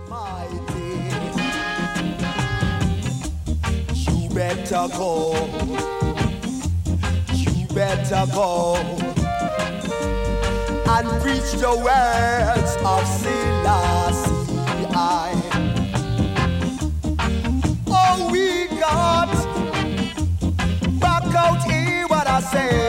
Mighty, you better go. You better go and preach the words of Selassie. Oh, we got back out here what I say.